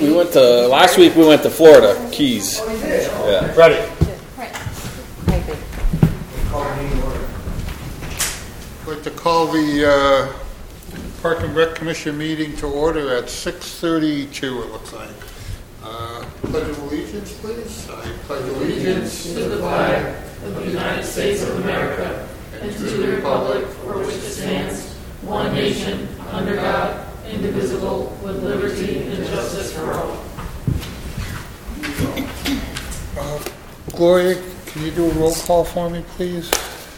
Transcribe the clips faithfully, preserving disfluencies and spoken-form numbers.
We went to, last week we went to Florida, Keys. Oh, we did? Yeah. Ready. I'd like to call the uh, Park and Rec Commission meeting to order at six thirty-two, it looks like. Uh, pledge of allegiance, please. I pledge allegiance to the flag of the United States of America and to the republic for which it stands, one nation, under God, indivisible, with liberty and justice for all. Uh, Gloria, can you do a roll call for me, please?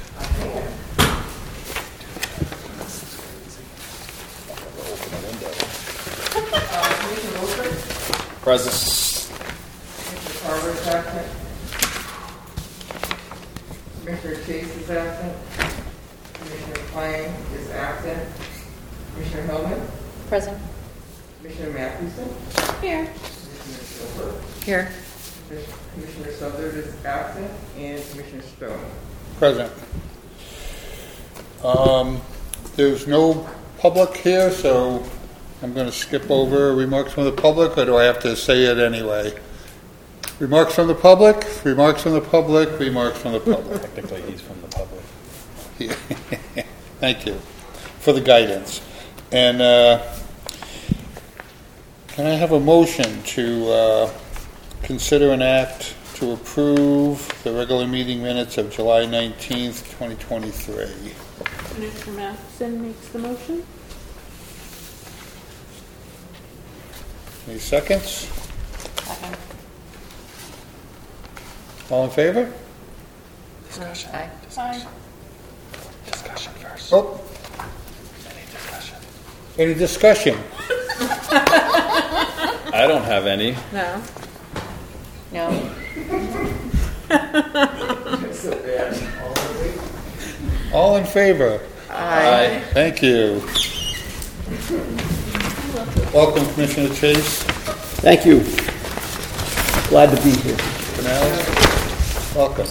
Present. Mister Carver is absent. Commissioner Chase is absent. Commissioner Klein is absent. Commissioner Hillman. Present. Commissioner Mathewson. Here. Commissioner Silver. Here. Commissioner Southard is absent. And Commissioner Stone. Present. Um, there's no public here, so I'm going to skip over remarks from the public, or do I have to say it anyway? Remarks from the public, remarks from the public, remarks from the public. Technically, he's from the public. Thank you for the guidance. And uh, can I have a motion to uh, consider an act to approve the regular meeting minutes of July nineteenth, twenty twenty-three? Commissioner Matheson makes the motion. Any seconds? All in favor? Discussion. Aye. Aye. Discussion first. Oh. Any discussion? Any discussion? I don't have any. No. No. So bad. All in favor? Aye. Thank you. Welcome, Commissioner Chase. Thank you. Glad to be here. Finale. Welcome.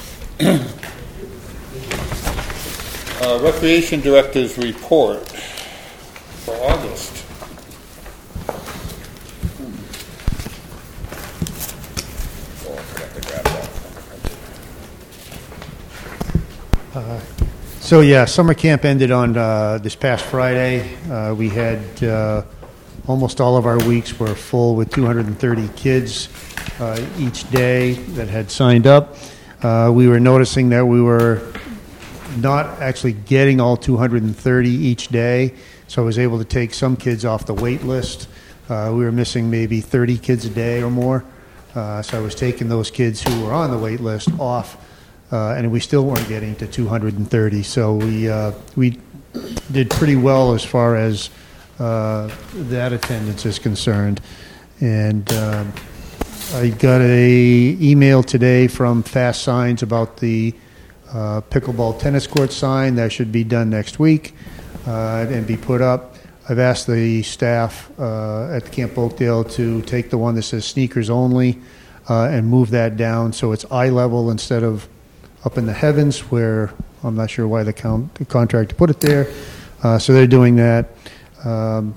uh, Recreation Director's report for August. Oh, I forgot to grab that. Uh, so yeah, summer camp ended on uh, this past Friday. Uh, we had uh, almost all of our weeks were full with two hundred thirty kids uh, each day that had signed up. Uh, we were noticing that we were not actually getting all two hundred thirty each day, so I was able to take some kids off the wait list. Uh, we were missing maybe thirty kids a day or more, uh, so I was taking those kids who were on the wait list off. Uh, and we still weren't getting to two hundred thirty, so we uh, we did pretty well as far as uh, that attendance is concerned. And uh, I got a email today from Fast Signs about the uh, pickleball tennis court sign that should be done next week uh, and be put up. I've asked the staff uh, at Camp Oakdale to take the one that says sneakers only uh, and move that down so it's eye level instead of up in the heavens, where I'm not sure why the, count, the contractor put it there. Uh, so they're doing that. Um,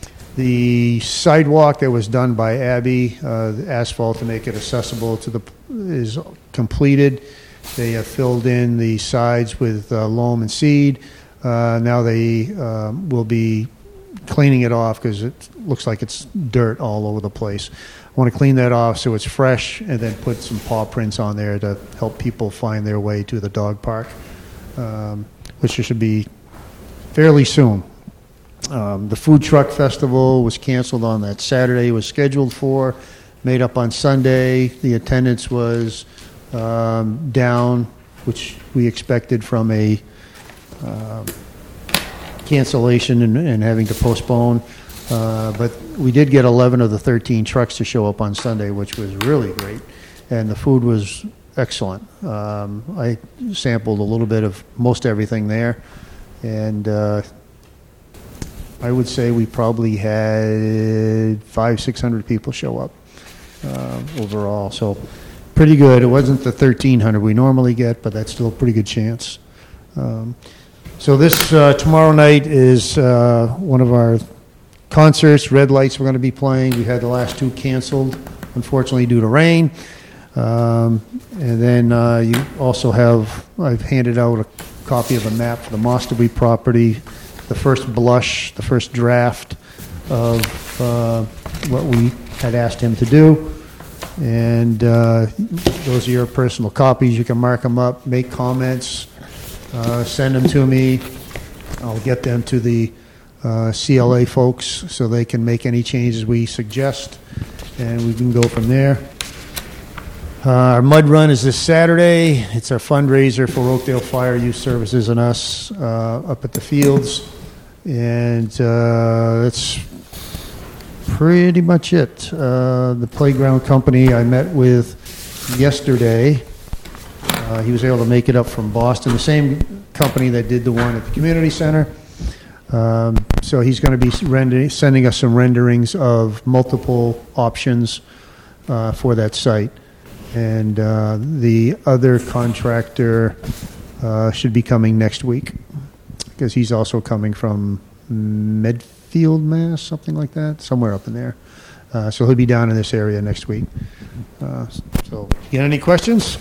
the sidewalk that was done by Abby, uh, the asphalt to make it accessible to the, is completed. They have filled in the sides with uh, loam and seed. Uh, now they uh, will be cleaning it off because it looks like it's dirt all over the place. I want to clean that off so it's fresh and then put some paw prints on there to help people find their way to the dog park, um, which should be fairly soon. Um, the food truck festival was canceled on that Saturday. It was scheduled for, made up on Sunday. The attendance was um, down, which we expected from a uh, cancellation and, and having to postpone. Uh, but we did get eleven of the thirteen trucks to show up on Sunday, which was really great. And the food was excellent. Um, I sampled a little bit of most everything there. And uh, I would say we probably had five, six hundred people show up uh, overall. So pretty good. It wasn't the thirteen hundred we normally get, but that's still a pretty good chance. Um, so this uh, tomorrow night is uh, one of our concerts, red lights were going to be playing. We had the last two canceled, unfortunately, due to rain. Um, and then uh, you also have, I've handed out a copy of a map for the Mosterby property, the first blush, the first draft of uh, what we had asked him to do. And uh, those are your personal copies. You can mark them up, make comments, uh, send them to me. I'll get them to the uh, C L A folks so they can make any changes we suggest, and we can go from there. Uh, our mud run is this Saturday. It's our fundraiser for Oakdale Fire Youth Services and us uh, up at the fields, and uh, that's pretty much it. Uh, the playground company I met with yesterday, uh, he was able to make it up from Boston, the same company that did the one at the community center. Um, so he's going to be render- sending us some renderings of multiple options uh, for that site. And uh, the other contractor uh, should be coming next week because he's also coming from Medfield, Mass, something like that, somewhere up in there. Uh, so he'll be down in this area next week. Uh, so, you got any questions?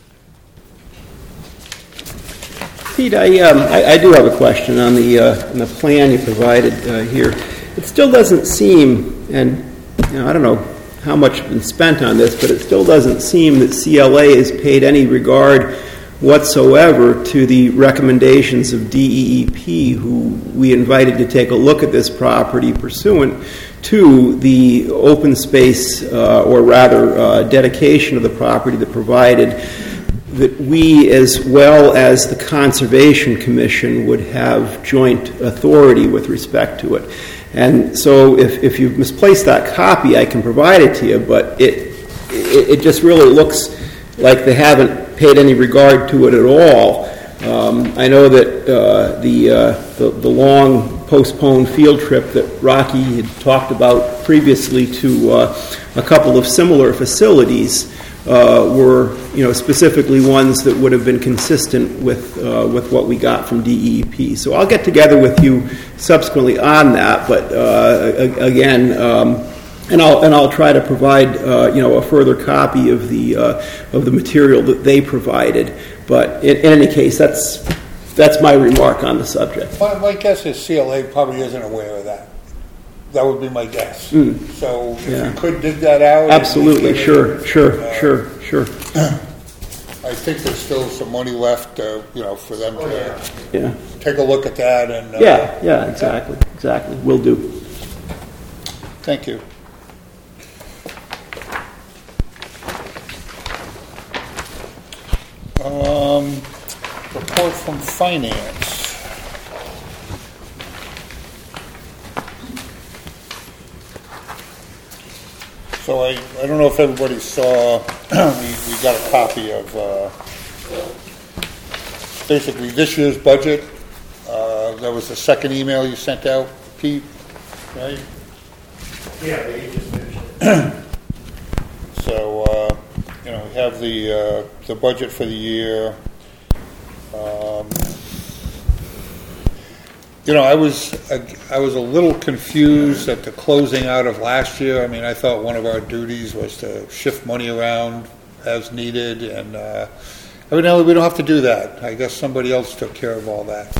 Pete, I, um, I, I do have a question on the uh, on the plan you provided uh, here. It still doesn't seem, and you know, I don't know how much has been spent on this, but it still doesn't seem that C L A has paid any regard whatsoever to the recommendations of D E E P, who we invited to take a look at this property pursuant to the open space, uh, or rather uh, dedication of the property that provided that we, as well as the Conservation Commission, would have joint authority with respect to it. And so if, if you've misplaced that copy, I can provide it to you, but it, it, it just really looks like they haven't paid any regard to it at all. Um, I know that uh, the, uh, the the long postponed field trip that Rocky had talked about previously to uh, a couple of similar facilities uh, were, you know, specifically ones that would have been consistent with uh, with what we got from D E E P. So I'll get together with you subsequently on that. But uh, again. Um, And I'll and I'll try to provide uh, you know a further copy of the uh, of the material that they provided. But in, in any case, that's that's my remark on the subject. My, my guess is C L A probably isn't aware of that. That would be my guess. Mm. So if Yeah. you could dig that out, Absolutely, sure, it, sure, uh, sure, sure. I think there's still some money left, uh, you know, for them to Yeah, take a look at that. And uh, yeah, yeah. Exactly, exactly. Will do. Thank you. Um, report from finance. So I, I don't know if everybody saw, we, we got a copy of uh, basically this year's budget. Uh, that was the second email you sent out, Pete, right? Yeah, they just mentioned it. So, uh, you know, we have the uh, the budget for the year. Um, you know, I was I was a little confused at the closing out of last year. I mean, I thought one of our duties was to shift money around as needed, and uh, evidently we don't have to do that. I guess somebody else took care of all that.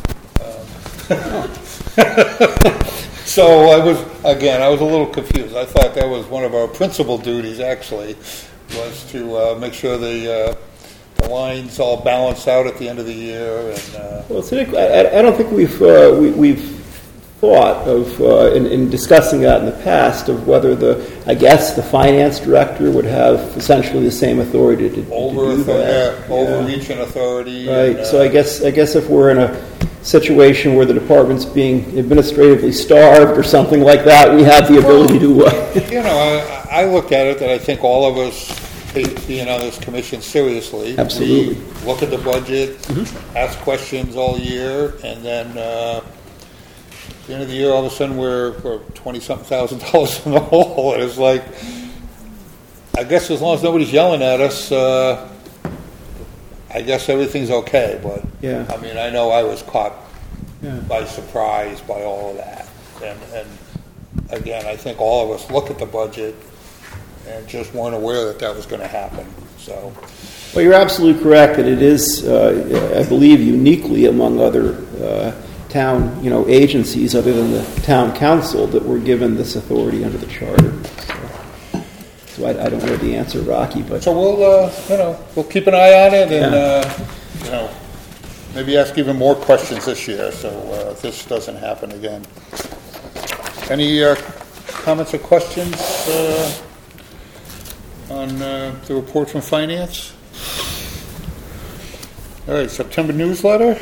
Um, so I was, again, I was a little confused. I thought that was one of our principal duties, actually, was to uh, make sure the uh, the lines all balance out at the end of the year. And uh, Well, so Nick, I, I don't think we've uh, we, we've thought of uh, in, in discussing that in the past of whether the I guess the finance director would have essentially the same authority to, to over do that. yeah, overreaching authority. Right. And, uh, so I guess I guess if we're in a situation where the department's being administratively starved or something like that, we have the ability to. Uh, you know, I, I looked at it that I think all of us take being on this commission seriously. Absolutely. We look at the budget, Mm-hmm. ask questions all year, and then uh, at the end of the year, all of a sudden we're we're twenty something thousand dollars in the hole, and it's like, I guess as long as nobody's yelling at us, uh, I guess everything's okay. But Yeah. I mean, I know I was caught Yeah. by surprise by all of that, and and again, I think all of us look at the budget and just weren't aware that that was going to happen, so. Well, you're absolutely correct that it is, uh, I believe, uniquely among other uh, town, you know, agencies other than the town council that we're given this authority under the charter. So, so I, I don't know the answer, Rocky, but So we'll, uh, you know, we'll keep an eye on it and, Yeah. uh, you know, maybe ask even more questions this year, so uh, this doesn't happen again. Any uh, comments or questions uh, on uh, the report from finance? All right, September newsletter.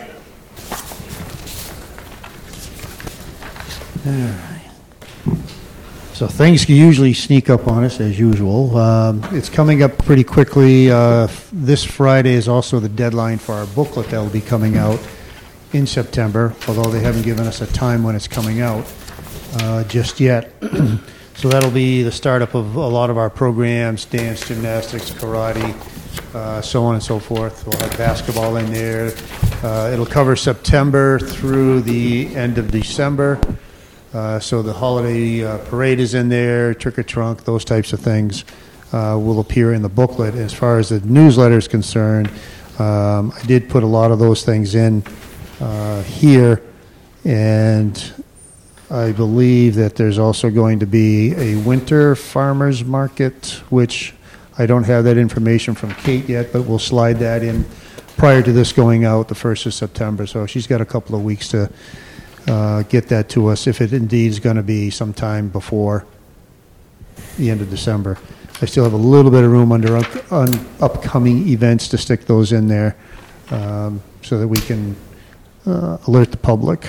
So things can usually sneak up on us as usual. Um, it's coming up pretty quickly. Uh, this Friday is also the deadline for our booklet that will be coming out in September, although they haven't given us a time when it's coming out uh, just yet. So that'll be the startup of a lot of our programs: dance, gymnastics, karate, uh, so on and so forth. We'll have basketball in there. Uh, it'll cover September through the end of December. Uh, so the holiday uh, parade is in there, trick or trunk, those types of things uh, will appear in the booklet. As far as the newsletter is concerned, um, I did put a lot of those things in uh, here, and I believe that there's also going to be a winter farmers market, which I don't have that information from Kate yet, but we'll slide that in prior to this going out the first of September. So she's got a couple of weeks to Uh, get that to us if it indeed is going to be sometime before the end of December. I still have a little bit of room under up, on upcoming events to stick those in there um, so that we can uh, alert the public.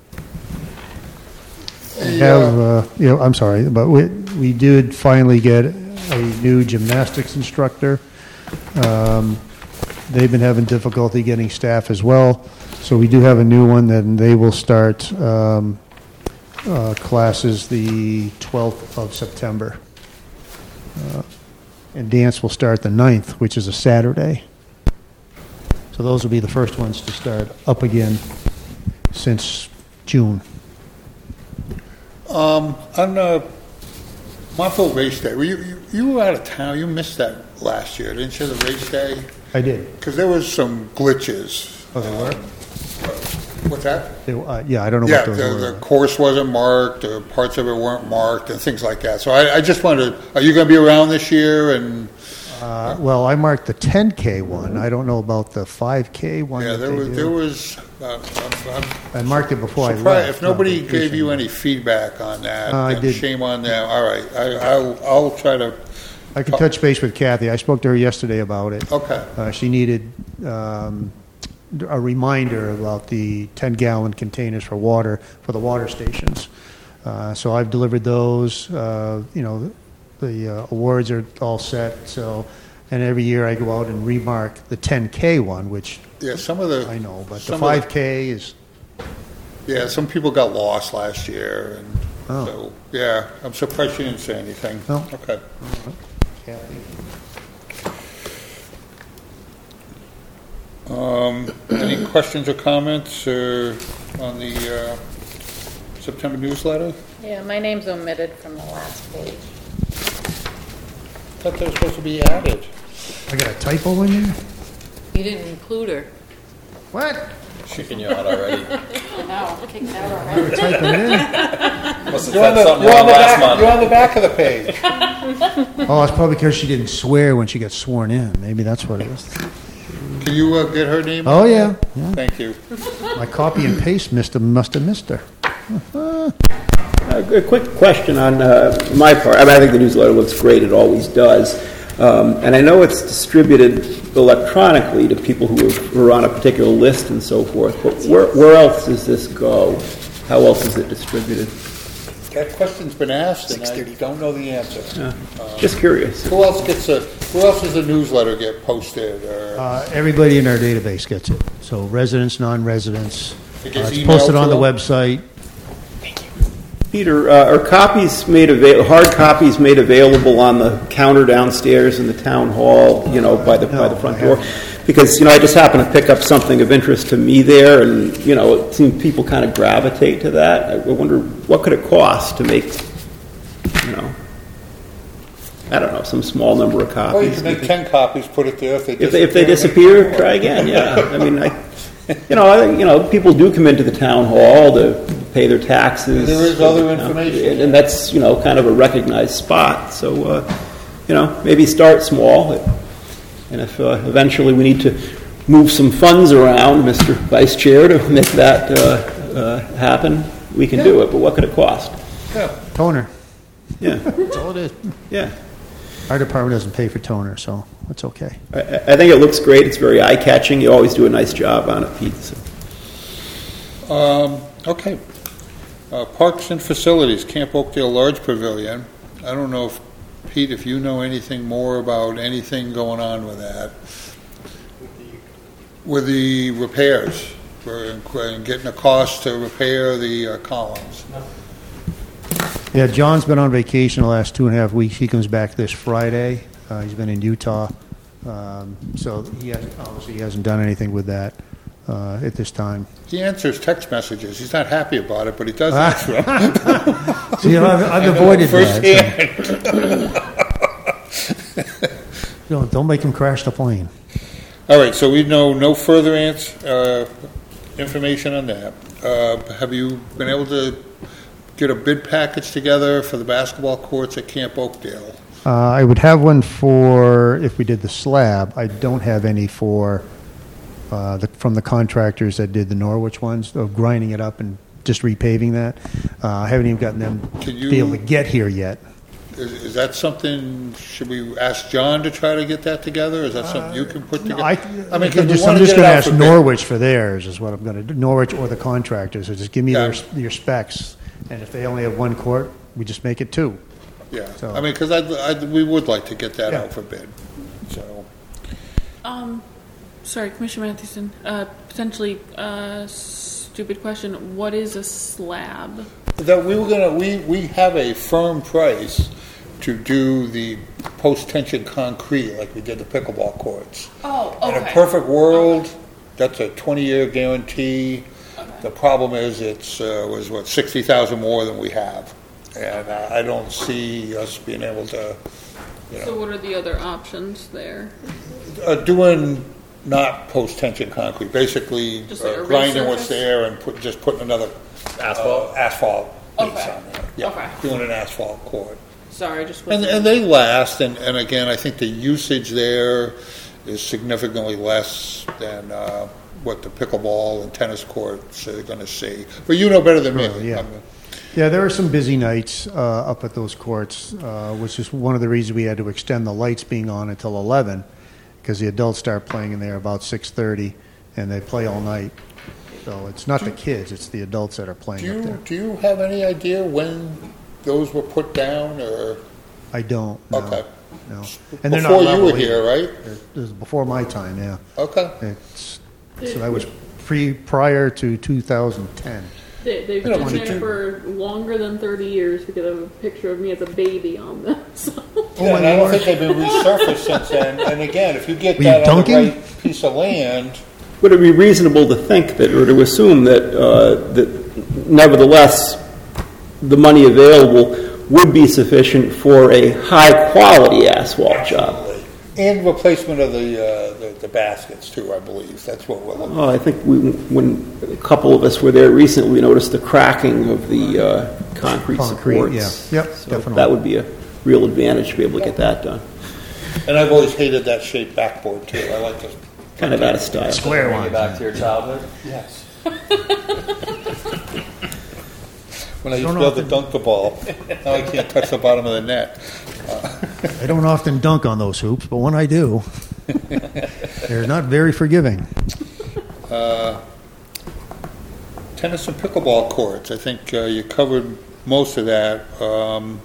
We have, uh, you know, I'm sorry, but we, we did finally get a new gymnastics instructor. Um, they've been having difficulty getting staff as well. So we do have a new one, and they will start um, uh, classes the twelfth of September. Uh, and dance will start the ninth, which is a Saturday. So those will be the first ones to start up again since June. Um, on uh, Montville Race Day, were you, you, you were out of town. You missed that last year, didn't you, the race day? I did. Because there was some glitches. Oh, there were? What's that? They, uh, yeah, I don't know Yeah, what those the, were. the course wasn't marked, or parts of it weren't marked, and things like that. So I, I just wondered, are you going to be around this year? And Uh, well, I marked the ten K one. I don't know about the five K one. yeah, that there they was do. there was. Uh, I'm, I'm I marked it before I surprised left. if nobody on gave you vacation. any feedback on that. Uh, I then did. Shame on them. All right, I, I'll I'll try to. I can touch base with Kathy. I spoke to her yesterday about it. Okay. Uh, she needed um, a reminder about the ten-gallon containers for water for the water stations. Uh, so I've delivered those. Uh, you know, the uh, awards are all set. So, and every year I go out and remark the ten K one, which Yeah, some of the I know, but the some of five K is. Yeah, some people got lost last year, and Oh. so yeah, I'm surprised you didn't say anything. No. Okay. Kathy. Um, any questions or comments uh, on the uh, September newsletter? Yeah, my name's omitted from the last page. I thought they were supposed to be added. I got a typo in there. You didn't include her. What? Kicking you out already. No, kicked out already. Type it in. Must have You're on said the, something you're on wrong the last back. You're month. on the back of the page. Oh, it's probably because she didn't swear when she got sworn in. Maybe that's what it is. Can you uh, get her name? Oh, yeah. yeah. Thank you. My copy and paste mister must have missed her. A quick question on uh, my part. I mean, I think the newsletter looks great. It always does. Um, and I know it's distributed electronically to people who are, who are on a particular list and so forth. But where, where else does this go? How else is it distributed? That question's been asked, and I don't know the answer. Uh, Just curious. Who else gets a? Who else does a newsletter get posted? Or Uh, everybody in our database gets it. So residents, non-residents. It Uh, gets it's emailed posted to on the them? website. Peter, uh, are copies made avail- hard copies made available on the counter downstairs in the town hall, you know, by the by the No, front I door? haven't. Because, you know, I just happened to pick up something of interest to me there, and, you know, it seemed people kind of gravitate to that. I wonder, what could it cost to make you know, I don't know, some small number of Or you copies. can make ten copies, put it there. If they If they, if they disappear, try again, yeah. I mean, I, you know, I, you know, people do come into the town hall to pay their taxes. There is other information. And, and that's, you know, kind of a recognized spot. So, uh, you know, maybe start small. And if uh, eventually we need to move some funds around, Mister Vice Chair, to make that uh, uh, happen, we can do it. But what could it cost? Yeah. Toner, Yeah, that's all it is. yeah. Our department doesn't pay for toner, so it's okay. I, I think it looks great. It's very eye-catching. You always do a nice job on it, Pete. So. Um, okay. Uh, Parks and Facilities, Camp Oakdale Large Pavilion. I don't know if, Pete, if you know anything more about anything going on with that. With the repairs, for, and getting a cost to repair the uh, columns. Yeah, John's been on vacation the last two and a half weeks. He comes back this Friday. Uh, he's been in Utah. Um, so he has, obviously he hasn't done anything with that uh, at this time. He answers text messages. He's not happy about it, but he does answer them. So, you know, I've, I've I know avoided that. firsthand. So. Don't, don't make him crash the plane. All right, so we know no further ans- uh, information on that. Uh, have you been able to get a bid package together for the basketball courts at Camp Oakdale? Uh, I would have one for if we did the slab. I don't have any for uh, the, from the contractors that did the Norwich ones, of grinding it up and just repaving that. Uh, I haven't even gotten them Can to you- be able to get here yet. Is, is that something, should we ask John to try to get that together? Is that something you can put No, together? I, I mean, 'cause I'm we just, wanna I'm just get it going to out ask for bid. Norwich for theirs is what I'm going to do. Norwich or the contractors. So just give me Yeah. their, your specs. And if they only have one court, we just make it two. Yeah, So- I mean, because I'd, I'd, we would like to get that Yeah. out for bid, so. Um, sorry, Commissioner Mathewson, uh, potentially, uh, stupid question. What is a slab? That we were gonna, we, we have a firm price to do the post-tension concrete like we did the pickleball courts. Oh, In a perfect world, that's a twenty-year guarantee. The problem is it's, uh, was what, sixty thousand more than we have. And uh, I don't see us being able to, you So know, what are the other options there? uh, doing not post-tension concrete, basically Just like uh, a grinding what's resurface? there and put, just putting another Asphalt? uh, asphalt base Okay. on there. Yeah, Okay. doing an asphalt court. Sorry, just And, wasn't. and they last, and, and again, I think the usage there is significantly less than uh, what the pickleball and tennis courts are going to see. But you know better than Sure, me. yeah. I mean, Yeah, there are some busy nights uh, up at those courts, uh, which is one of the reasons we had to extend the lights being on until eleven, because the adults start playing in there about six thirty, and they play all night. So it's not the kids, it's the adults that are do playing up you there. do you have any idea when those were put down, or I don't, no. okay? No. And they're not Before you level were here, right? It was before my time, yeah. Okay. It's, so that was pre, prior to two thousand ten. They, they've You know, been when there you- for longer than thirty years because I have a picture of me as a baby on them. So. Yeah, and I don't think they've been resurfaced since then. And again, if you get Were you that on the dunking? right piece of land, Would it be reasonable to think that, or to assume that, uh, that nevertheless, the money available would be sufficient for a high-quality asphalt job? and replacement of the, uh, the the baskets too, I believe. That's what we're looking. Oh, I think we, when a couple of us were there recently, we noticed the cracking of the uh, concrete, Concrete, supports. yeah. Yep, So definitely. that would be a real advantage to be able to get that done. And I've always hated that shaped backboard too. I like to. Kind of out of style. Square Bring one. you back to your childhood. Yes. When I used to Don't be able to often- dunk the ball, now I can't touch the bottom of the net. I don't often dunk on those hoops, but when I do, they're not very forgiving. Tennis and pickleball courts. I think uh, you covered most of that. Um,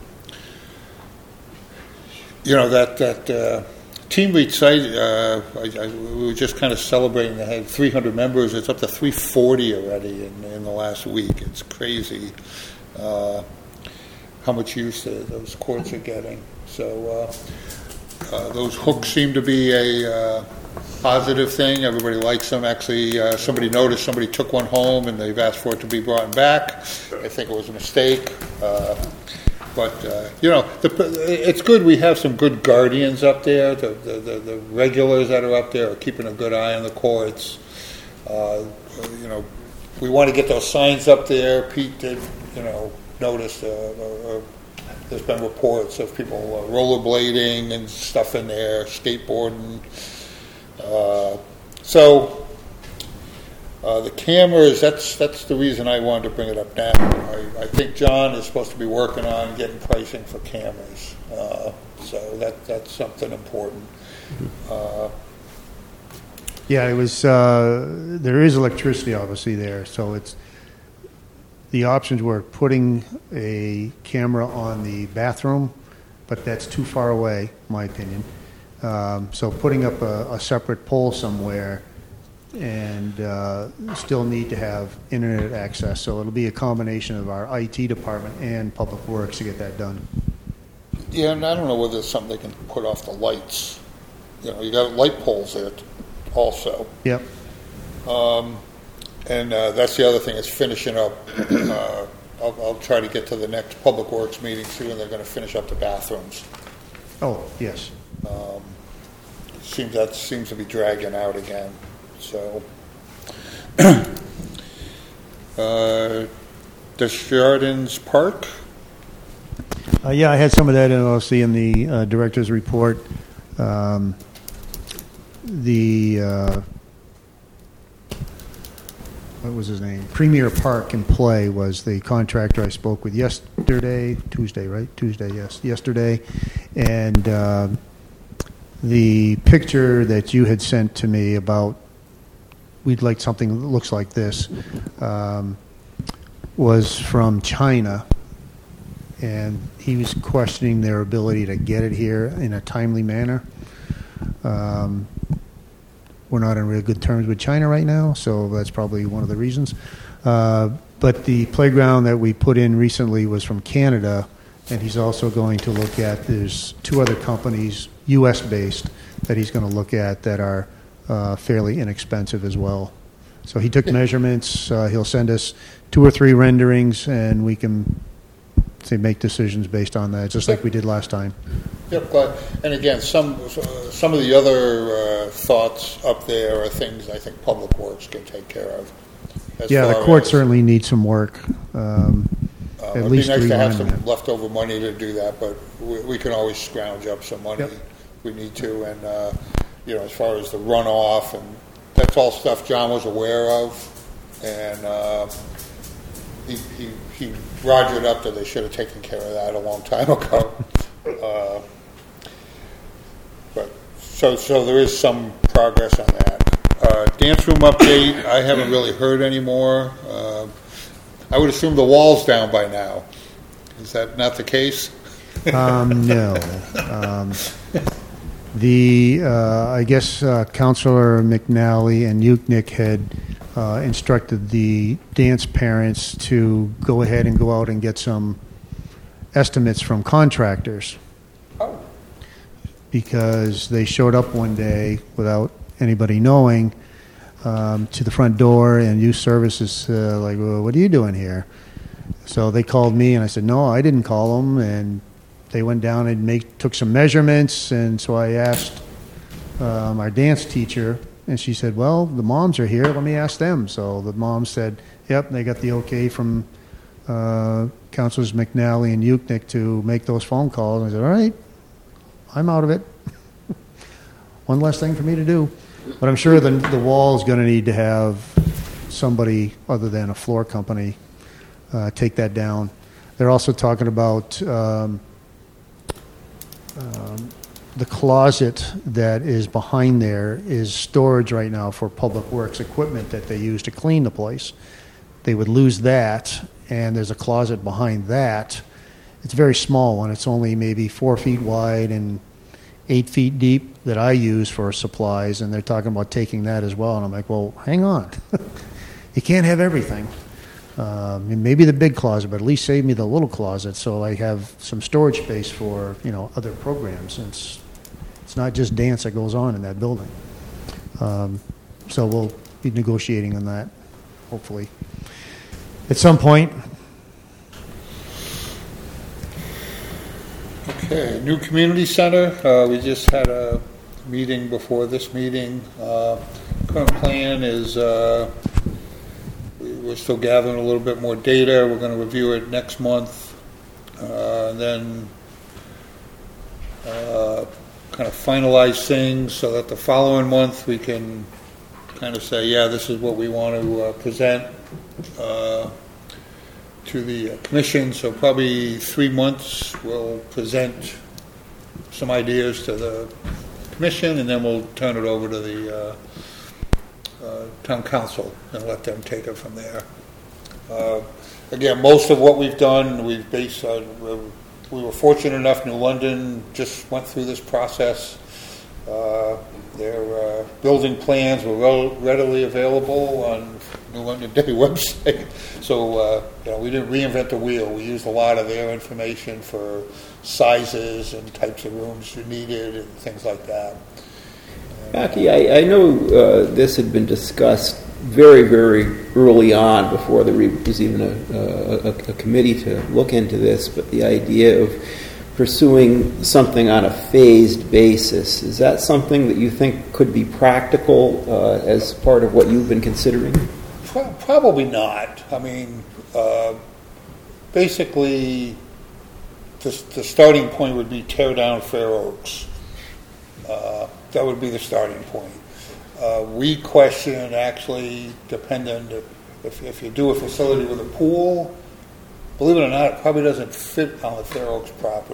you know that that uh, team reach site. Uh, I, I, we were just kind of celebrating. They had three hundred members. It's up to three forty already in, in the last week. It's crazy uh, how much use uh, those courts are getting. So uh, uh, those hooks seem to be a uh, positive thing. Everybody likes them. Actually, uh, somebody noticed somebody took one home and they've asked for it to be brought back. I think it was a mistake. Uh, But, uh, you know, the, it's good we have some good guardians up there. The, the, the, the regulars that are up there are keeping a good eye on the courts. Uh, you know, we want to get those signs up there. Pete did, you know, notice uh, uh, uh, there's been reports of people uh, rollerblading and stuff in there, skateboarding. Uh, so... Uh, the cameras, that's that's the reason I wanted to bring it up now. I, I think John is supposed to be working on getting pricing for cameras. Uh, so that that's something important. Uh, Yeah, it was, uh, there is electricity obviously there, so it's, the options were putting a camera on the bathroom, but that's too far away, in my opinion. Um, so putting up a, a separate pole somewhere, and uh, still need to have internet access. So it'll be a combination of our I T department and Public Works to get that done. yeah, and I don't know whether it's something they can put off the lights. You know, you got light poles there also. Yep. Um, and uh, that's the other thing, is finishing up. Uh, I'll, I'll try to get to the next Public Works meeting, see when they're going to finish up the bathrooms. Oh, yes. Um, seems that seems to be dragging out again. So, uh, Desjardins Park. Uh, yeah, I had some of that in, obviously, in the uh, director's report. Um, the uh, what was his name? Premier Park and Play was the contractor I spoke with yesterday, Tuesday, right? Tuesday, yes, yesterday, and uh, the picture that you had sent to me about we'd like something that looks like this um, was from China. And he was questioning their ability to get it here in a timely manner. Um, we're not on real good terms with China right now, so that's probably one of the reasons. Uh, but the playground that we put in recently was from Canada, and he's also going to look at, there's two other companies, U S based, that he's going to look at that are uh, fairly inexpensive as well. So he took measurements. Uh, he'll send us two or three renderings, and we can say make decisions based on that, just like we did last time. Yep, glad. And again, some uh, some of the other uh, thoughts up there are things I think Public Works can take care of. As Yeah, the far court as, certainly needs some work. Um, uh, at it'd least be nice to have rerun some that. leftover money to do that, but we, we can always scrounge up some money. Yep. We need to, and uh, you know, as far as the runoff, and that's all stuff John was aware of, and uh, he, he he rogered up that they should have taken care of that a long time ago. uh, but so so there is some progress on that. Uh, dance room update. I haven't really heard anymore. Uh, I would assume the wall's down by now. Is that not the case? Um, no. Um, the uh, I guess uh, Councilor McNally and Yuknik had uh, instructed the dance parents to go ahead and go out and get some estimates from contractors. Oh. Because they showed up one day without anybody knowing um, to the front door, and youth services uh, like, well, what are you doing here? So they called me, and I said, no, I didn't call them, and they went down and make, took some measurements, and so I asked um, our dance teacher, and she said, well, the moms are here, let me ask them. So the mom said, yep, they got the okay from uh, Councilors McNally and Yuknik to make those phone calls. And I said, all right, I'm out of it. One less thing for me to do. But I'm sure the, the wall is going to need to have somebody other than a floor company uh, take that down. They're also talking about um, um, the closet that is behind there is storage right now for Public Works equipment that they use to clean the place. They would lose that, and there's a closet behind that. It's a very small one. It's only maybe four feet wide and eight feet deep that I use for supplies, and they're talking about taking that as well. And I'm like, well, hang on. You can't have everything. Um, maybe the big closet, but at least save me the little closet so I have some storage space for, you know, other programs. And it's, it's not just dance that goes on in that building. Um, so we'll be negotiating on that, hopefully. At some point. Okay, new community center, uh, we just had a meeting before this meeting. Uh, current plan is, uh, we- we're still gathering a little bit more data, we're gonna review it next month. Uh, and then, uh, kind of finalize things so that the following month we can kind of say, yeah, this is what we want to uh, present uh, to the commission. So probably three months we'll present some ideas to the commission, and then we'll turn it over to the uh, uh, town council and let them take it from there. Uh, again, most of what we've done, we've based on, we were fortunate enough, New London just went through this process. Uh, their uh, building plans were rel- readily available on New London Day website. So uh, you know, we didn't reinvent the wheel. We used a lot of their information for sizes and types of rooms you needed and things like that. Becky, I, I know uh, this had been discussed very, very early on before there was even a, a, a committee to look into this, but the idea of pursuing something on a phased basis, is that something that you think could be practical uh, as part of what you've been considering? Pro- Probably not. I mean, uh, basically, the, the starting point would be tear down Fair Oaks. Uh, that would be the starting point. Uh, we question, actually, dependent if, if you do a facility with a pool, believe it or not, it probably doesn't fit on the Fair Oaks property.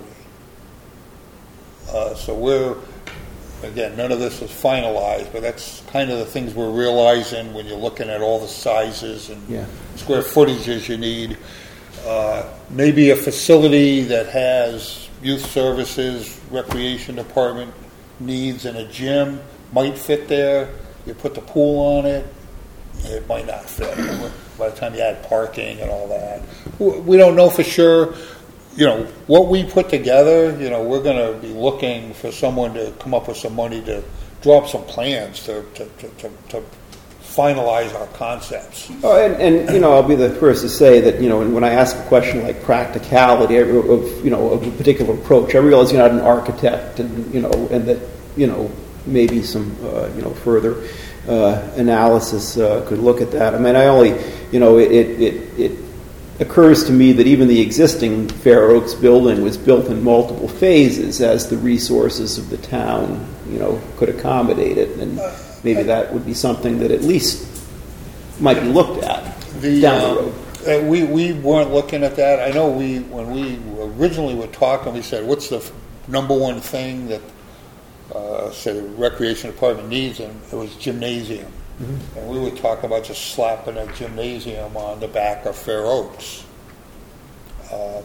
Uh, so we're, again, none of this is finalized, but that's kind of the things we're realizing when you're looking at all the sizes and Yeah. square footages you need. Uh, maybe a facility that has youth services, recreation department needs, and a gym might fit there. You put the pool on it, it might not fit by the time you add parking and all that. We don't know for sure. You know, what we put together, you know, we're going to be looking for someone to come up with some money to draw up some plans to, to, to, to, to finalize our concepts. Oh, and, and you know, I'll be the first to say that, you know, when I ask a question like practicality of, you know, of a particular approach, I realize you're not an architect, and you know, and that, you know, maybe some, uh, you know, further uh, analysis uh, could look at that. I mean, I only, you know, it it, it, it occurs to me that even the existing Fair Oaks building was built in multiple phases as the resources of the town, you know, could accommodate it, and maybe that would be something that at least might be looked at The, down the uh, road. Uh, we, we weren't looking at that. I know we, when we originally were talking, we said, what's the f- number one thing that, uh, say, the recreation department needs? And it was gymnasium. Mm-hmm. And we would talk about just slapping a gymnasium on the back of Fair Oaks. Uh,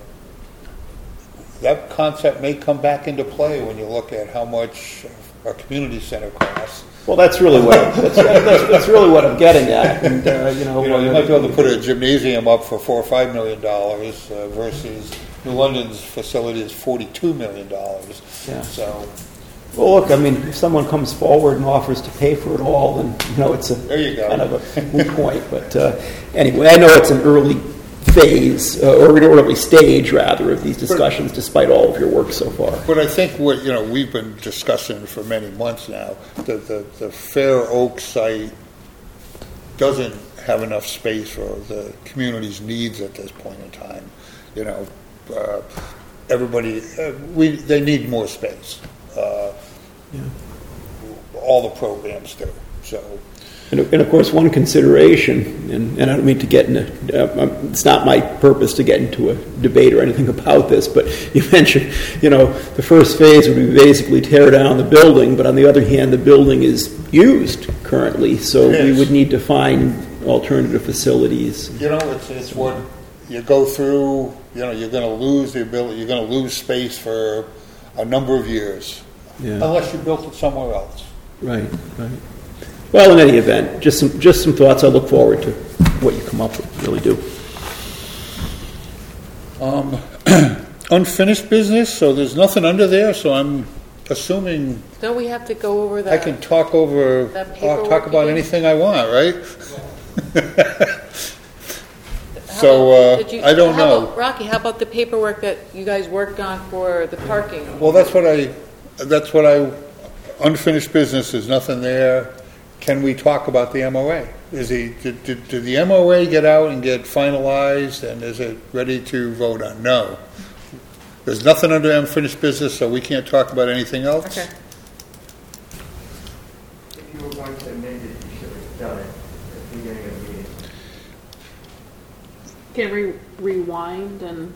that concept may come back into play when you look at how much a community center costs. Well, that's really what that's, that's, that's really what I'm getting at, and uh, you know, You know, you might be able to put a gymnasium up for four or five million dollars uh, versus New London's facility is forty-two million dollars. Yeah. So, well, look, I mean, if someone comes forward and offers to pay for it all, then you know it's a There you go. kind of a moot point. But uh, anyway, I know it's an early phase uh, or an early stage rather of these discussions, despite all of your work so far. but I think what you know we've been discussing for many months now. The the, the Fair Oaks site doesn't have enough space for the community's needs at this point in time. You know, uh, everybody uh, we they need more space. Uh, Yeah. All the programs do. So, And, and of course, one consideration, and, and I don't mean to get into, uh, it's not my purpose to get into a debate or anything about this, but you mentioned, you know, the first phase would be basically tear down the building, but on the other hand, the building is used currently, so It we is. would need to find alternative facilities. you know, it's it's what you go through. You know, you're going to lose the ability. You're going to lose space for a number of years. Yeah. Unless you built it somewhere else. Right, right. Well, in any event, just some just some thoughts. I look forward to what you come up with. Really do. Um, unfinished business, so there's nothing under there, so I'm assuming Don't we have to go over I that? can talk over, That I'll paperwork talk about again? anything I want, right? So, uh, Did you- I don't how know. about- Rocky, how about the paperwork that you guys worked on for the parking? Well, that's what I, that's what I, unfinished business, there's nothing there. Can we talk about the M O A? Is he, did, did, did the M O A get out and get finalized, and is it ready to vote on? No. There's nothing under unfinished business, so we can't talk about anything else? Okay. If you were going to amend it, you should have done it at the beginning of the meeting. Can re- rewind and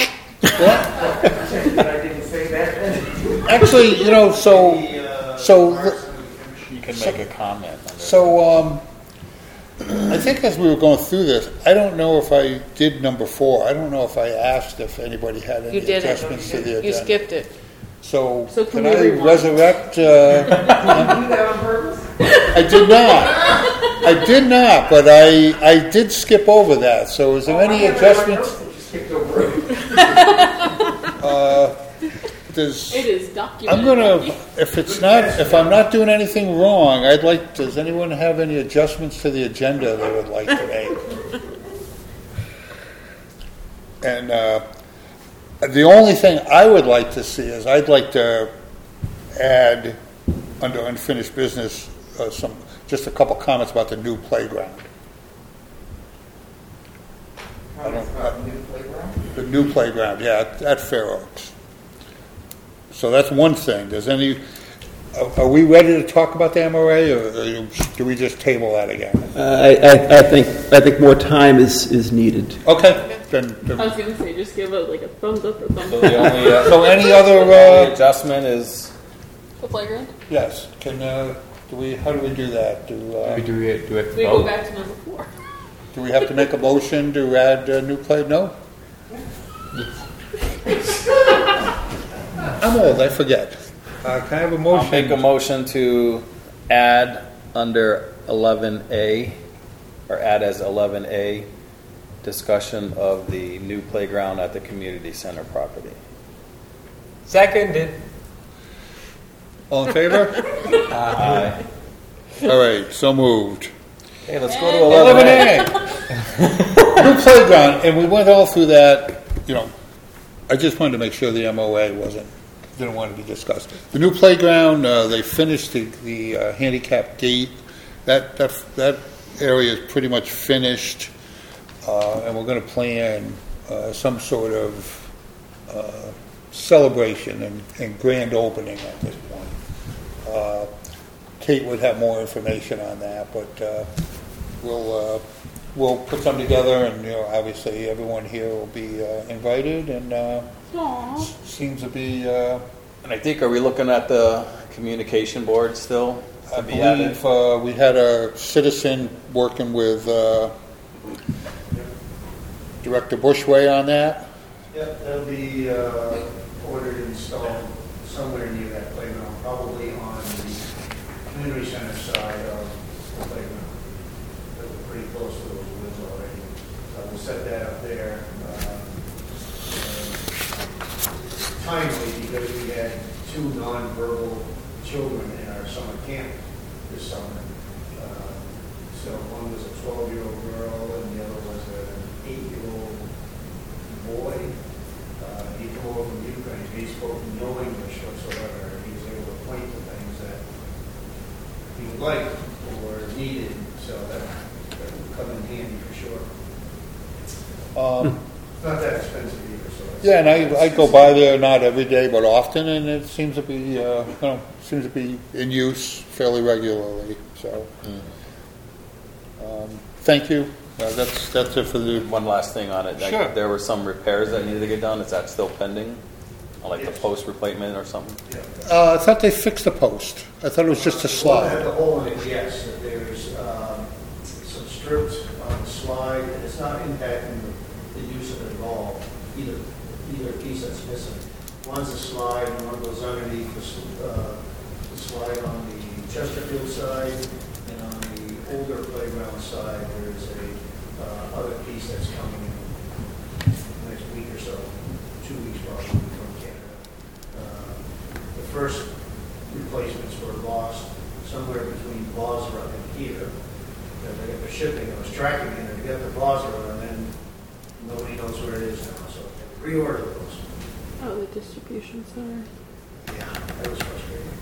But I didn't say that. Actually, you know, so, so, You can make a comment. under- so, um, I think as we were going through this, I don't know if I did number four. I don't know if I asked if anybody had any You did adjustments to the it. agenda. You skipped it. So, So can can we I rewind? resurrect, uh, Did you do that on purpose? I did not. I did not, but I, I did skip over that. So is there any adjustments? You skipped over it. Uh, does, it is documented. I'm gonna, if it's not, if I'm not doing anything wrong, I'd like, does anyone have any adjustments to the agenda they would like to make? And, uh, the only thing I would like to see is I'd like to add, under unfinished business, uh, some, just a couple comments about the new playground. I don't, About new playground? the new playground, yeah, at, at Fair Oaks. So that's one thing. Does any, are, are we ready to talk about the M O A, or, or do we just table that again? Uh, I, I, I think, I think more time is, is needed. Okay, then, then- I was gonna say just give it like a thumbs up or thumbs So down. the only, uh, so any other, the only uh, adjustment is, The playground. yes, can, uh, do we, how do we do that? Do, uh, do we, do we have to We go vote? back to number four. do we have to make a motion to add a new play? No? I'm old, I forget. Uh, can I have a I'll make a motion? motion to add under eleven A, or add as eleven A, discussion of the new playground at the community center property. Seconded. All in favor? Aye. All right, so moved. Okay, let's go to eleven A. New playground, and we went all through that, you know, I just wanted to make sure the M O A wasn't, didn't want to be discussed. The new playground, uh, they finished the, the uh, handicap gate. That, that, that area is pretty much finished, uh, and we're going to plan uh, some sort of uh, celebration and, and grand opening at this point. Uh, Kate would have more information on that, but uh, we'll uh, we'll put something together, and you know, obviously everyone here will be uh, invited, and uh, Aww. seems to be. Uh, And I think, are we looking at the communication board still I to be added? believe uh, we had a citizen working with uh, Director Bushway on that. Yep, that'll be uh, ordered and installed somewhere near that playground, probably on the community center side of the playground. But we're pretty close to those woods already. So we'll set that up there. Uh, uh, Timely, because we had two nonverbal children in our summer camp this summer. Uh, So one was a twelve-year-old girl and the other was an eight-year-old boy. Uh, he came over from Ukraine. He spoke no English whatsoever. He was able to point to things that he would like or needed, so that, that would come in handy for sure. Um, It's not that expensive either, so. it's- Yeah, and I, I go by there not every day, but often, and it seems to be, uh, you know, seems to be in use fairly regularly. So, um, thank you. Uh, that's that's it for the. One last thing on it. Like, Sure. there were some repairs that needed to get done. Is that still pending? Like the post replacement or something? Uh, I thought they fixed the post. I thought it was just a The one that had slide. the hole in it, yes, that there's um, some strips on the slide, and it's not impacting the, the use of it at all, either, either piece that's missing. One's a slide, and one goes underneath the, s- uh, the slide on the Chesterfield side, and on the older playground side, there's a uh, other piece that's coming in the next week or so, two weeks probably from Canada. Uh, The first replacements were lost somewhere between Bosra and here. You know, they got the shipping, I was tracking it, and they got to Bosra, and then nobody knows where it is now, so reorder those. Oh, the distribution center. Yeah, that was frustrating.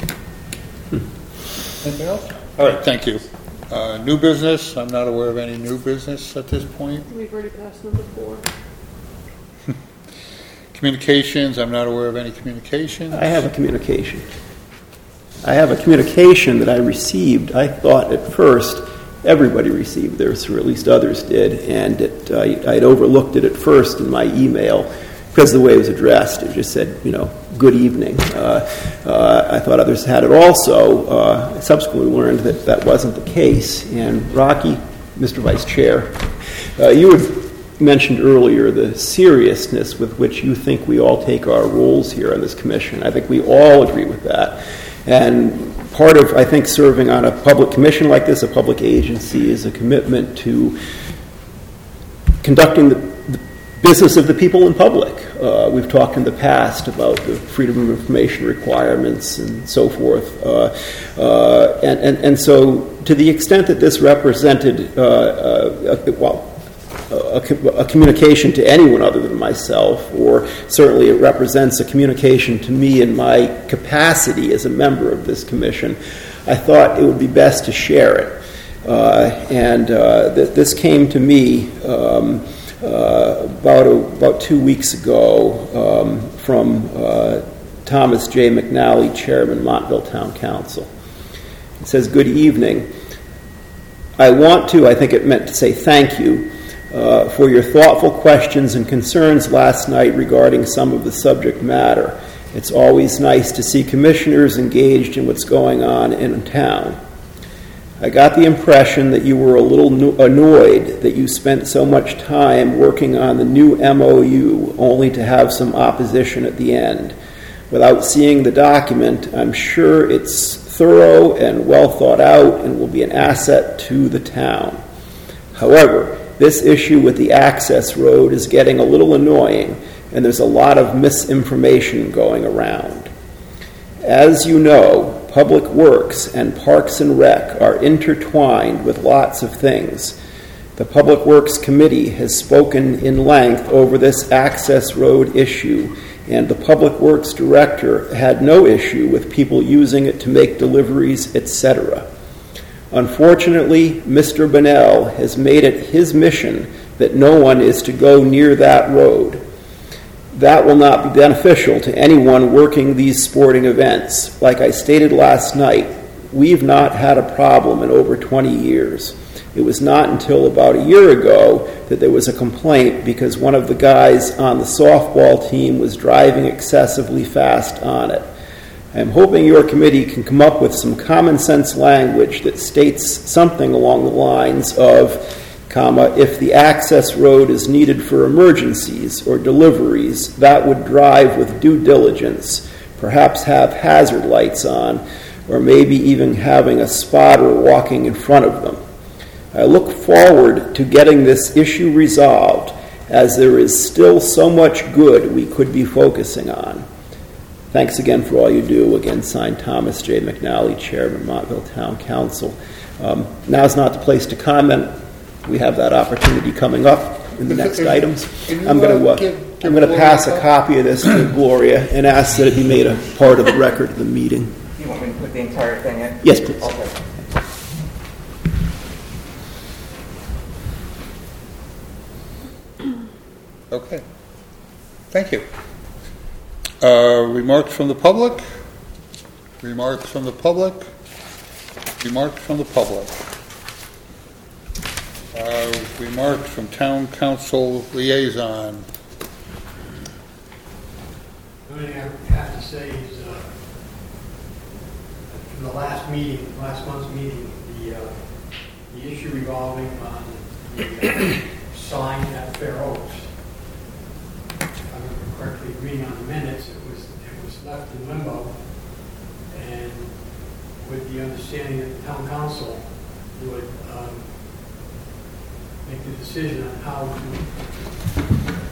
Anything else? All right, thank you. Uh, New business, I'm not aware of any new business at this point. We've already passed number four. Communications, I'm not aware of any communications. I have a communication. I have a communication that I received. I thought at first everybody received theirs, or at least others did, and it, uh, I'd overlooked it at first in my email because of the way it was addressed. It just said, you know, good evening. Uh, uh, I thought others had it also. Uh, I subsequently learned that that wasn't the case. And Rocky, Mister Vice Chair, uh, you had mentioned earlier the seriousness with which you think we all take our roles here on this commission. I think we all agree with that. And part of, I think, serving on a public commission like this, a public agency, is a commitment to conducting the, the business of the people in public. Uh, we've talked in the past about the freedom of information requirements and so forth. Uh, uh, and, and, and so to the extent that this represented, uh, uh, well, A, a communication to anyone other than myself, or certainly it represents a communication to me in my capacity as a member of this commission, I thought it would be best to share it. Uh, and uh, th- this came to me um, uh, about, a, about two weeks ago um, from uh, Thomas J. McNally, Chairman, Montville Town Council. It says, "Good evening. I want to," I think it meant to say thank you, Uh, for your thoughtful questions and concerns last night regarding some of the subject matter. It's always nice to see commissioners engaged in what's going on in town. I got the impression that you were a little no- annoyed that you spent so much time working on the new M O U only to have some opposition at the end. Without seeing the document, I'm sure it's thorough and well thought out and will be an asset to the town. However, this issue with the access road is getting a little annoying, and there's a lot of misinformation going around. As you know, Public Works and Parks and Rec are intertwined with lots of things. The Public Works Committee has spoken in length over this access road issue, and the Public Works Director had no issue with people using it to make deliveries, et cetera. Unfortunately, Mister Bonnell has made it his mission that no one is to go near that road. That will not be beneficial to anyone working these sporting events. Like I stated last night, we've not had a problem in over twenty years. It was not until about a year ago that there was a complaint because one of the guys on the softball team was driving excessively fast on it. I'm hoping your committee can come up with some common sense language that states something along the lines of, comma, if the access road is needed for emergencies or deliveries, that would drive with due diligence, perhaps have hazard lights on, or maybe even having a spotter walking in front of them. I look forward to getting this issue resolved, as there is still so much good we could be focusing on. Thanks again for all you do. Again, signed Thomas J. McNally, Chairman, Montville Town Council. Um, now's not the place to comment. We have that opportunity coming up in the next items. I'm going to uh, I'm going to pass a copy of this to Gloria and ask that it be made a part of the record of the meeting. You want me to put the entire thing in? Yes, please. Okay. Okay. Thank you. Uh, remarks from the public? Remarks from the public? Remarks from the public? Uh, remarks from town council liaison? The only thing I have to say is, uh, from the last meeting, last month's meeting, the, uh, the issue revolving on the uh, sign at Fair Oaks. If I remember correctly, reading on the minutes, it was it was left in limbo, and with the understanding that the town council would um, make the decision on how to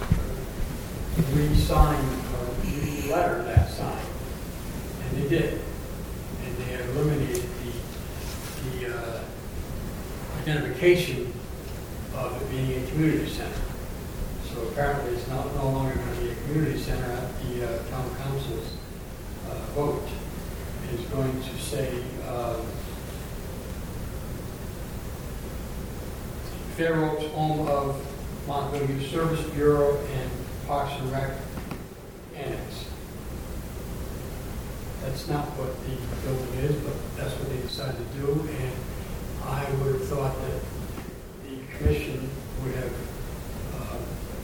re-sign or re-letter that sign, and they did, and they had eliminated the the uh, identification of it being a community center. apparently it's not, no longer going to be a community center at the uh, town council's uh, vote. It's going to say uh, Fair Oaks, home of Montville Youth Service Bureau and Parks and Rec Annex. That's not what the building is, but that's what they decided to do, and I would have thought that the commission would have uh,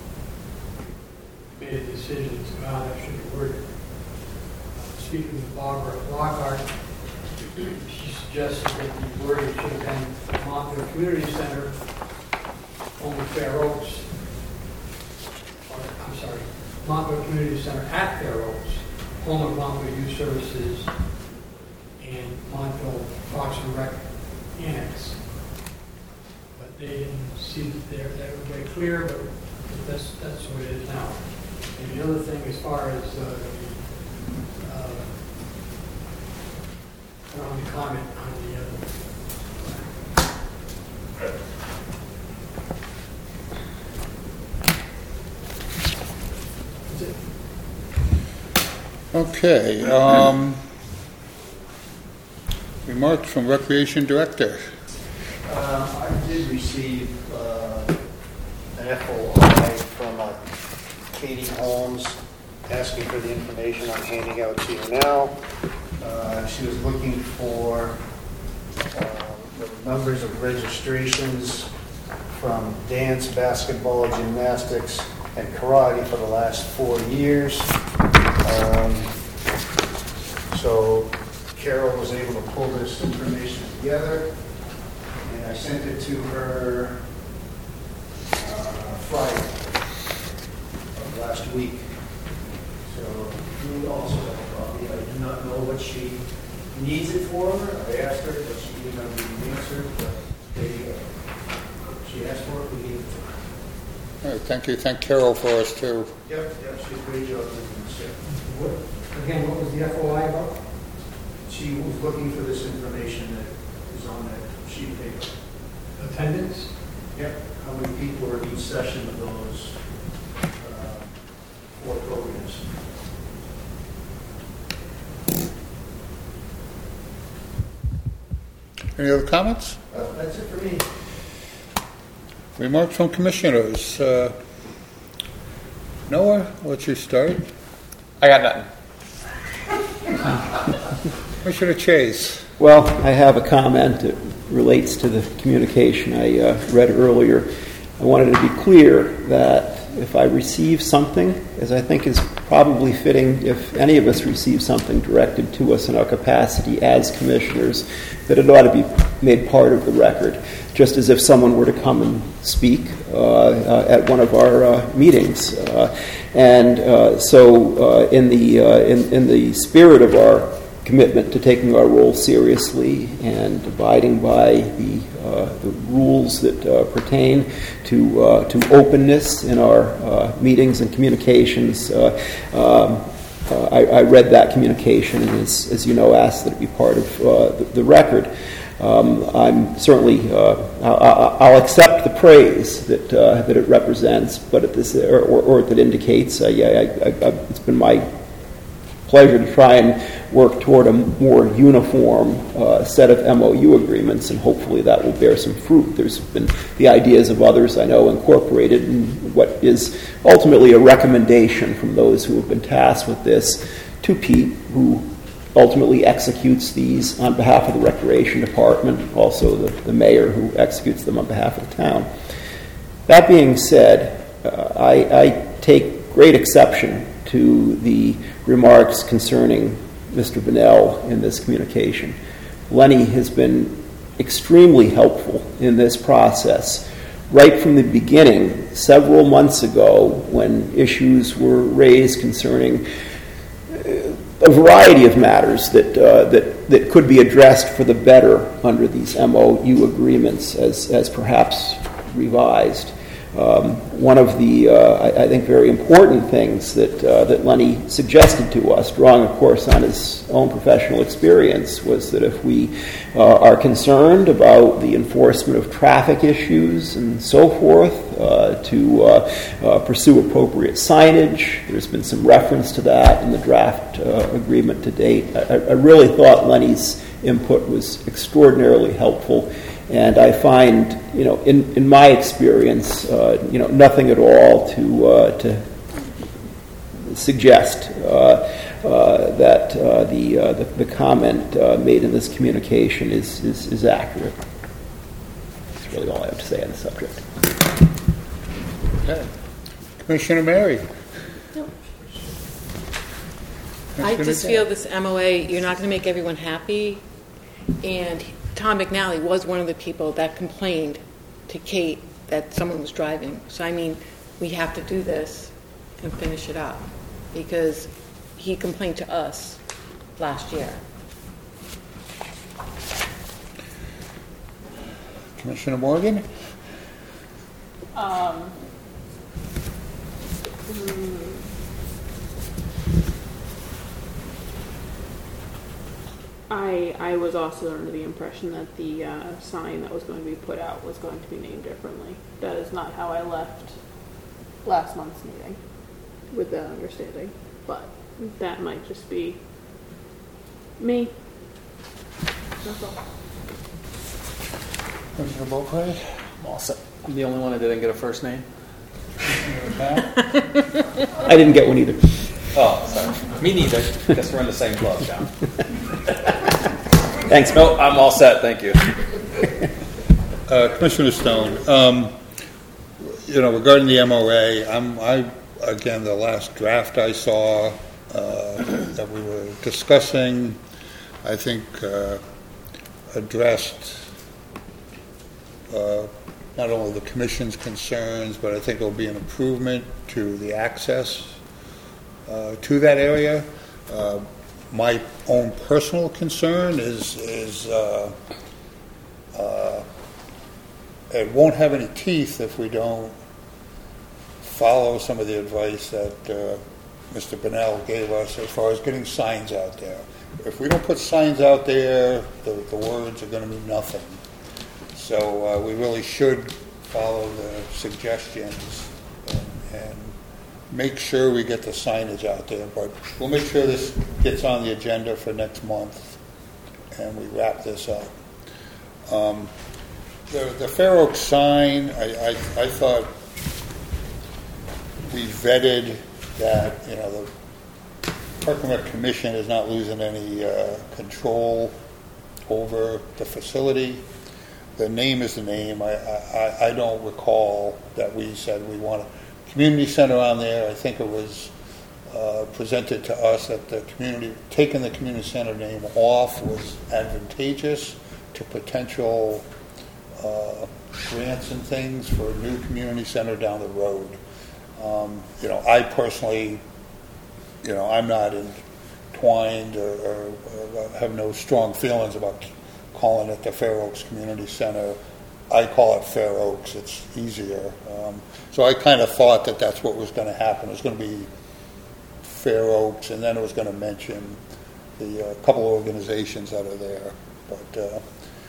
made a decision as to how that should be worded. Uh, speaking with Barbara Lockhart, she suggested that the wording should have been Montville Community Center, home of Fair Oaks, or, I'm sorry, Montville Community Center at Fair Oaks, home of Montville Youth Services, and Montville Parks and Rec Annex. But they didn't see that they're, they were very clear, but that's, that's what it is now. And the other thing, as far as uh, uh, I don't want to comment on the other. That's it. Okay. Um, remarks from Recreation Director. Uh, I did receive uh, an F O I from uh, Katie Holmes asking for the information I'm handing out to you now. Uh, she was looking for uh, the numbers of registrations from dance, basketball, gymnastics, and karate for the last four years. Um, so Carol was able to pull this information together, and I sent it to her uh, Friday of last week. So you also have a copy. I do not know what she needs it for. I asked her, but she didn't have the answer. But there you go. She asked for it, we gave it to her. All right, thank you. Thank Carol for us too. Yep, yep, she did a great job doing this. Yeah. What, again, what was the F O I about? She was looking for this information that is on that sheet of paper. Attendance? Yep. How many people are in each session of those uh, four programs? Any other comments? Uh, that's it for me. Remarks from commissioners. Uh, Noah, I'll let you start. I got nothing. Commissioner Chase. Well, I have a comment that relates to the communication I uh, read earlier. I wanted to be clear that if I receive something, as I think is probably fitting if any of us receive something directed to us in our capacity as commissioners, that it ought to be made part of the record, just as if someone were to come and speak uh, uh, at one of our uh, meetings. Uh, and uh, so uh, in the uh, in, in the spirit of our commitment to taking our role seriously and abiding by the, uh, the rules that uh, pertain to uh, to openness in our uh, meetings and communications. Uh, um, uh, I, I read that communication and, as, as you know, asked that it be part of uh, the, the record. Um, I'm certainly uh, I'll, I'll accept the praise that uh, that it represents, but at this or, or, or that indicates. Uh, yeah, I, I, it's been my pleasure to try and work toward a more uniform uh, set of M O U agreements, and hopefully that will bear some fruit. There's been the ideas of others I know incorporated in what is ultimately a recommendation from those who have been tasked with this to Pete, who ultimately executes these on behalf of the Recreation Department, also the, the mayor who executes them on behalf of the town. That being said, uh, I, I take great exception to the remarks concerning Mister Bunnell in this communication. Lenny has been extremely helpful in this process. Right from the beginning, several months ago, when issues were raised concerning a variety of matters that uh, that that could be addressed for the better under these M O U agreements, as as perhaps revised. Um, one of the, uh, I, I think, very important things that uh, that Lenny suggested to us, drawing, of course, on his own professional experience, was that if we uh, are concerned about the enforcement of traffic issues and so forth, uh, to uh, uh, pursue appropriate signage. There's been some reference to that in the draft uh, agreement to date. I, I really thought Lenny's input was extraordinarily helpful, and I find, you know, in, in my experience, uh, you know, nothing at all to uh, to suggest uh, uh, that uh, the, uh, the the comment uh, made in this communication is, is is accurate. That's really all I have to say on the subject. Okay. Commissioner Mary. I just feel this M O A, you're not going to make everyone happy. And Tom McNally was one of the people that complained to Kate that someone was driving. So, I mean, we have to do this and finish it up because he complained to us last year. Commissioner Morgan? Um, mm, I I was also under the impression that the uh, sign that was going to be put out was going to be named differently. That is not how I left last month's meeting, with that understanding. But that might just be me. That's all. Commissioner Beaupre? I'm all set. I'm the only one that didn't get a first name. I didn't get one either. Oh, sorry. Me neither. Guess we're in the same club, John. Thanks. No, I'm all set. Thank you. Uh, Commissioner Stone, um, you know, regarding the M O A, I'm, I, again, the last draft I saw uh, that we were discussing, I think uh, addressed uh, not only the Commission's concerns, but I think it will be an improvement to the access uh, to that area. Uh, my own personal concern is, is uh, uh, it won't have any teeth if we don't follow some of the advice that uh, Mister Bonnell gave us as far as getting signs out there. If we don't put signs out there, the, the words are going to mean nothing. So uh, we really should follow the suggestions and, and make sure we get the signage out there. But we'll make sure this gets on the agenda for next month and we wrap this up. Um, the, the Fair Oaks sign, I, I, I thought we vetted that, you know, the Park and Rec Commission is not losing any uh, control over the facility. The name is the name. I, I, I don't recall that we said we want a community center on there. I think it was uh, presented to us that the community, taking the community center name off was advantageous to potential uh, grants and things for a new community center down the road. Um, you know, I personally, you know, I'm not entwined or, or, or have no strong feelings about calling it the Fair Oaks Community Center. I call it Fair Oaks. It's easier. Um, so I kind of thought that that's what was going to happen. It was going to be Fair Oaks, and then it was going to mention the uh, couple of organizations that are there. But uh,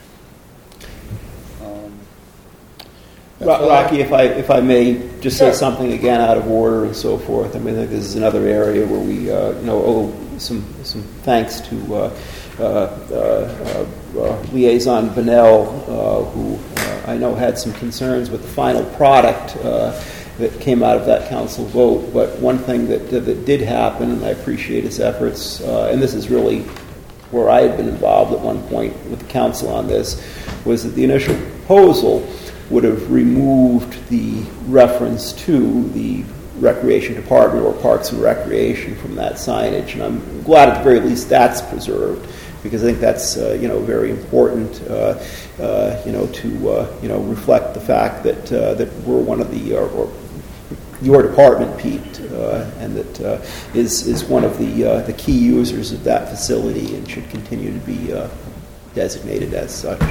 um, Ro- Rocky, if I if I may just say something again out of order and so forth. I mean, I think this is another area where we uh, you know owe some some thanks to uh, uh, uh, uh, Liaison Bonnell, uh, who uh, I know had some concerns with the final product uh, that came out of that council vote. But one thing that that did happen, and I appreciate his efforts, uh, and this is really where I had been involved at one point with the council on this, was that the initial proposal would have removed the reference to the Recreation Department or Parks and Recreation from that signage, and I'm glad at the very least that's preserved, because I think that's uh, you know very important uh, uh, you know to uh, you know reflect the fact that uh, that we're one of the or, or your department, Pete, uh, and that uh, is is one of the uh, the key users of that facility and should continue to be uh, designated as such.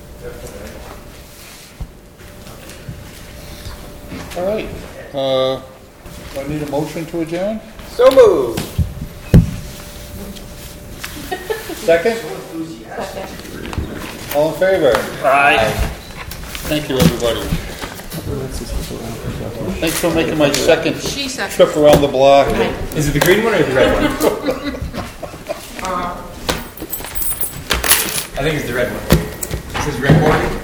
all right. Uh, do I need a motion to adjourn? So moved. Second? All in favor? Aye. Thank you, everybody. Thanks for making my second She seconded. trip around the block. Is it the green one or the red one? I think it's the red one. It says red board.